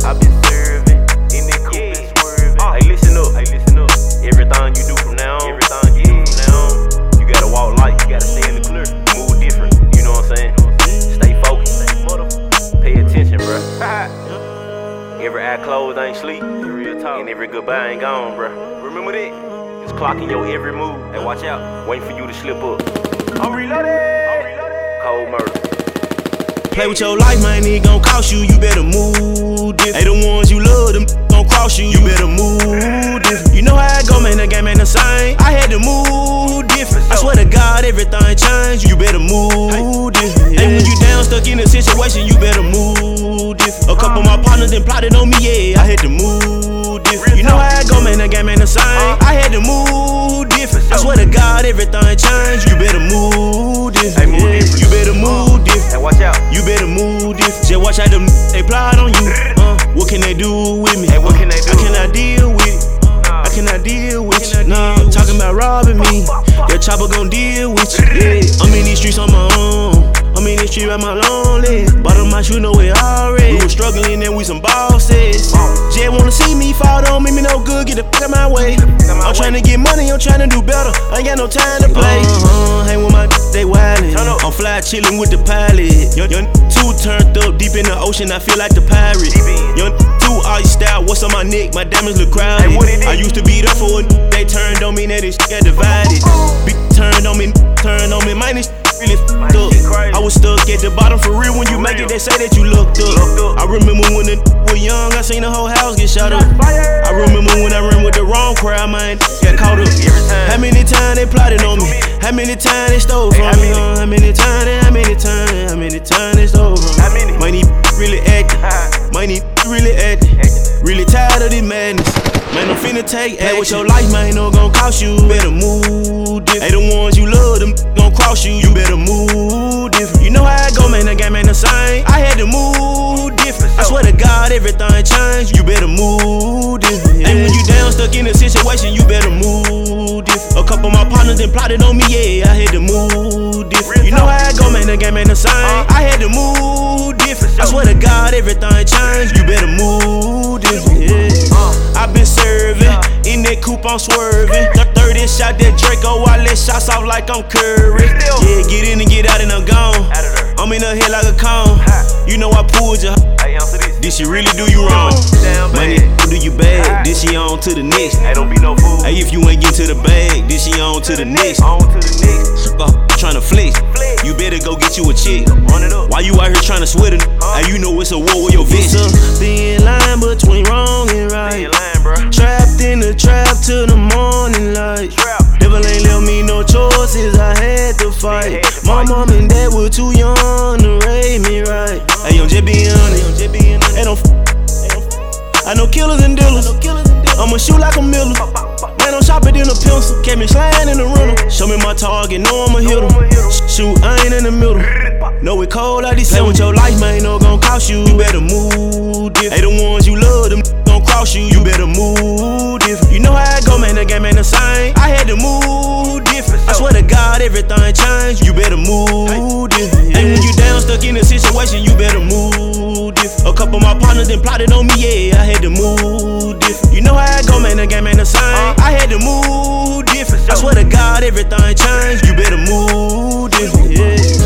I been serving, in that coupe been swerving. Hey, listen up, everything you do from now on, you gotta walk light, you gotta stay in the clear, move different, you know what I'm saying? Stay focused, pay attention, bruh. Every eye closed ain't sleep, and every goodbye ain't gone, bruh. Remember that? It's clocking your every move. Hey, watch out, waiting for you to slip up. I'm reloaded. Cold murder. Play with your life, man, it gon' cost you. You better move different. Hey, the ones you love, them gon' cross you. You better move different. You know how I go, man, that game ain't the same. I had to move different. I swear to God, everything changed. You better move different. Hey, when you down, stuck in a situation, you better move different. A couple of my partners then plotted on me, yeah, I had to move different. You know how I go, man, that game ain't the same. I had to move different. I swear to God, everything changed. You better move different. You better move different. Hey, watch out. You better move different. Just watch out them they plot on you. What can they do with me? Hey, what can they do? I cannot deal with it. I cannot deal with you. Nah, talking about robbing me. Your chopper gon' deal with you. Yeah, I'm in these streets on my own. I'm in this street by my lonely. Bottom my shoe, know it already. We was struggling and we some bosses. Just wanna see me fall, don't make me no good. Get the fuck out my way. I'm tryna get money, I'm tryna do better. I ain't got no time to play. Hang with my they wildin'. I'm fly chillin' with the pilot. Young two turned up deep in the ocean, I feel like the pirate. Young two iced out, what's on my neck? My diamonds look crowded. I used to be there for a they turned on me, now this got divided. Big turned on me, mine is really fucked up. I was stuck at the bottom for real. When you make it, they say that you looked up. I remember when the was young, I seen the whole house get shot up. I remember when I ran with the wrong crowd, man, got caught up. How many times they plotted on me? How many times they stole from me? How many times they stole from me? Might need really acting. Might need really acting. Really tired of this madness. Man, I'm finna take action. Hey, with your life, man, no gon' cost you. Better move different. Hey, the ones you love, them gon' cross you. You better move different. You know how I go, man, that game ain't the same. I had to move different. I swear to God, everything changed. You better move different. And when you down, stuck in a situation, you better move different. A couple of my partners then plotted on me, yeah, I had to move different. You know how I go, man, that game ain't the same. I had to move different. I swear to God, everything changed. You better move different. I been serving, in that coupe I'm swerving. 30 shot that Draco, I let shots off like I'm Curry. Yeah, get in and get out and I'm gone. I'm in her head like a cone. You know I pulled you. Did she really do you wrong? Money do you bad? Did she on to the next? Don't be no fool. Hey, if you ain't get to the bag, did she on to the next? Tryna flex, you better go get you a chick. Why you out here tryna sweat it? Hey, you know it's a war with your bitch. Thin line between wrong and right. Trapped in the trap till the morning light. Devil ain't left me no choices, I had to fight. My mom and dad were too young to raise me right. Hey, I'm just being honest. Hey, I know killers and dealers. I'ma shoot like a Miller. Man, I'm sharper than a pencil. Kept me sliding in the rental. Show me my target, know I'ma hit 'em. Shoot, I ain't in the middle. Know it cold like this. Play with your life, man, no gon' cost you. You better move different. Hey, the ones you love, them gon' cross you. You better move different. You know how I go, man, that game ain't the same. I had to move different. I swear to God, everything changed. You better move different. Hey, when you down, stuck in a situation, you better move different. A couple of my partners then plotted on me, yeah, I had to move different. You know how I go, man, that game ain't the same. I had to move different. I swear to God, everything changed. You better move different. Yeah.